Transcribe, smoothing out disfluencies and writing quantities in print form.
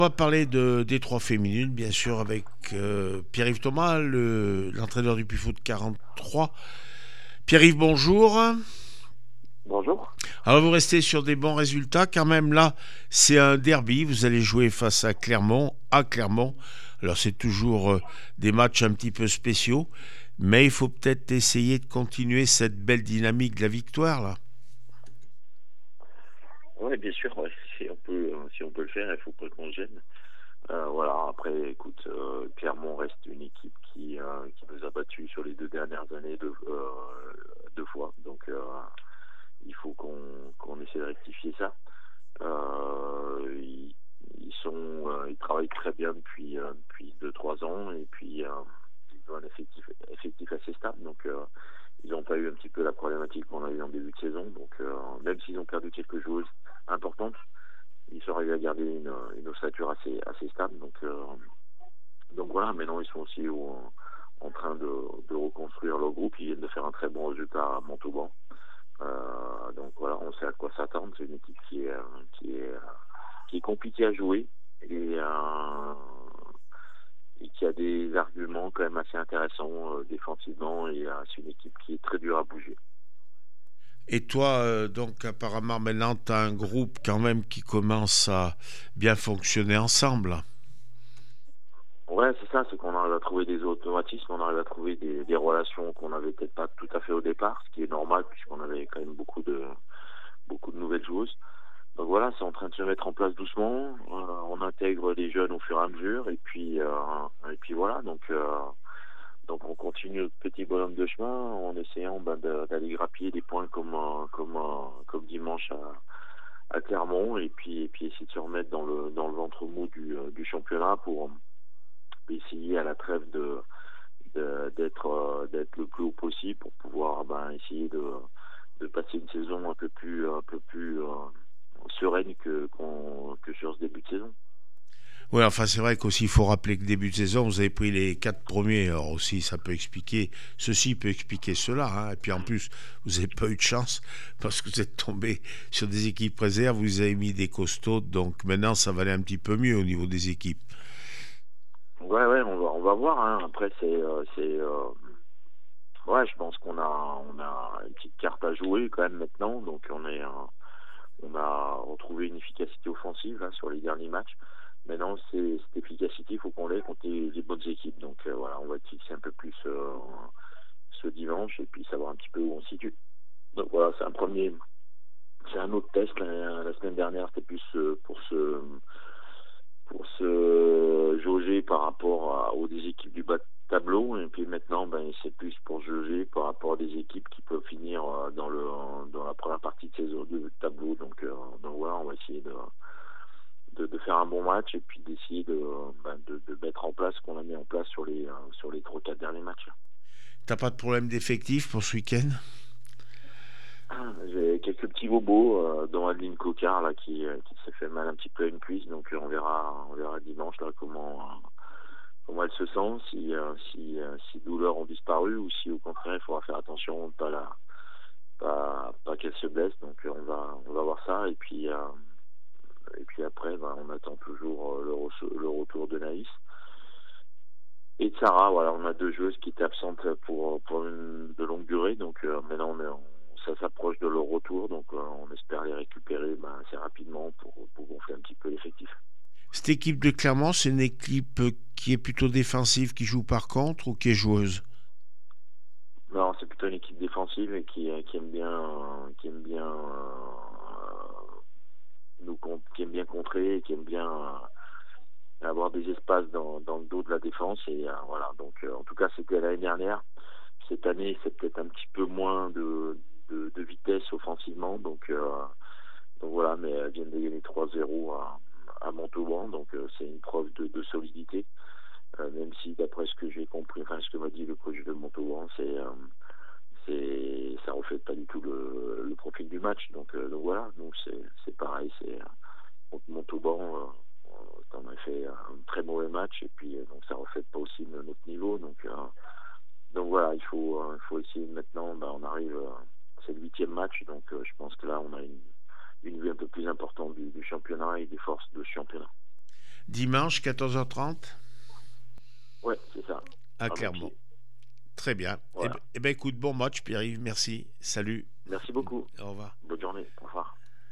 On va parler de Détroit féminine, bien sûr, avec Pierre-Yves Thomas, l'entraîneur du Puy-Foot 43. Pierre-Yves, bonjour. Bonjour. Alors, vous restez sur des bons résultats, car même là, c'est un derby. Vous allez jouer face à Clermont, à Clermont. Alors, c'est toujours des matchs un petit peu spéciaux, mais il faut peut-être essayer de continuer cette belle dynamique de la victoire, là. Oui, bien sûr, ouais, si on peut le faire, il faut pas qu'on se gêne. Voilà, après, écoute, Clermont reste une équipe qui nous a battus sur les 2 dernières années deux fois. Donc, il faut qu'on essaie de rectifier ça. Ils travaillent très bien depuis 2, 3 ans et puis ils ont un effectif assez stable. Donc, ils n'ont pas eu un petit peu la problématique qu'on a eu en début de saison. Donc, même s'ils ont perdu quelques joueuses importantes, ils sont arrivés à garder une ossature assez stable. Donc voilà, maintenant ils sont aussi en train de reconstruire leur groupe. Ils viennent de faire un très bon résultat à Montauban. Donc voilà, on sait à quoi s'attendre. C'est une équipe qui est compliquée à jouer et, euh, et qui a des arguments quand même assez intéressants défensivement. Et c'est une équipe qui est très dure à bouger. Et toi, donc, apparemment, maintenant, tu as un groupe quand même qui commence à bien fonctionner ensemble. Ouais, c'est ça, c'est qu'on arrive à trouver des automatismes, on arrive à trouver des relations qu'on n'avait peut-être pas tout à fait au départ, ce qui est normal puisqu'on avait quand même beaucoup de nouvelles joueuses. Donc voilà, c'est en train de se mettre en place doucement. On intègre les jeunes au fur et à mesure et puis voilà. Donc on continue notre petit bonhomme de chemin en essayant d'aller grappiller des points comme dimanche à Clermont et puis essayer de se remettre dans le ventre mou du championnat pour essayer à la trêve d'être le plus haut possible pour pouvoir essayer de passer une saison un peu plus sereine que sur ce début de saison. Oui, enfin, c'est vrai qu'aussi, il faut rappeler que début de saison, vous avez pris les quatre premiers. Alors aussi, ça peut expliquer, ceci peut expliquer cela, hein. Et puis en plus, vous n'avez pas eu de chance parce que vous êtes tombé sur des équipes réserves, vous avez mis des costauds. Donc maintenant, ça va aller un petit peu mieux au niveau des équipes. Ouais, ouais, on va voir, hein. Après, ouais, je pense qu'on a une petite carte à jouer quand même maintenant. Donc on a retrouvé une efficacité offensive là, sur les derniers matchs. Maintenant, cette efficacité, il faut qu'on l'ait contre les bonnes équipes. Donc voilà, on va être fixer un peu plus ce dimanche et puis savoir un petit peu où on se situe. Donc voilà, c'est un autre test. La semaine dernière, c'était plus pour se jauger par rapport aux des équipes du bas de tableau. Et puis maintenant, c'est plus pour jauger par rapport à des équipes qui peuvent finir dans la première partie de saison de tableau. Donc voilà, on va essayer de faire un bon match et puis d'essayer de mettre en place ce qu'on a mis en place sur les 3, 4 derniers matchs. T'as pas de problème d'effectif pour ce week-end? J'ai quelques petits bobos, dont Adeline Cocard là qui s'est fait mal un petit peu à une cuisse, donc on verra dimanche là comment elle se sent, si douleurs ont disparu ou si au contraire il faudra faire attention pas qu'elle se blesse. Donc on va voir ça et puis après on attend toujours le retour de Naïs et de Sarah. Voilà, on a deux joueuses qui étaient absentes pour de longue durée. Donc maintenant ça s'approche de leur retour, donc on espère les récupérer assez rapidement pour gonfler un petit peu l'effectif. Cette équipe de Clermont, c'est une équipe qui est plutôt défensive, qui joue par contre ou qui est joueuse? Non, c'est plutôt une équipe défensive et qui aime bien contrer et qui aime bien avoir des espaces dans le dos de la défense. Et voilà, donc en tout cas c'était l'année dernière. Cette année, c'est peut-être un petit peu moins de vitesse offensivement. Donc voilà, mais elles viennent de gagner 3-0 à Montauban, donc c'est une preuve de solidité. Même si d'après ce que j'ai compris, enfin ce que m'a dit le coach de Montauban, ça reflète pas du tout le profil du match. Donc voilà, donc c'est pareil, c'est contre Montauban, on a fait un très mauvais match et puis donc ça reflète pas aussi notre niveau. Donc voilà, il faut essayer maintenant. On arrive, c'est le 8e match, donc je pense que là on a une vue un peu plus importante du championnat et des forces de ce championnat. Dimanche, 14h30 Ouais, c'est ça. à À Clermont. Montpied. Très bien. Voilà. Eh ben, écoute, bon match, Pierre-Yves. Merci. Salut. Merci beaucoup. Au revoir. Bonne journée. Au revoir.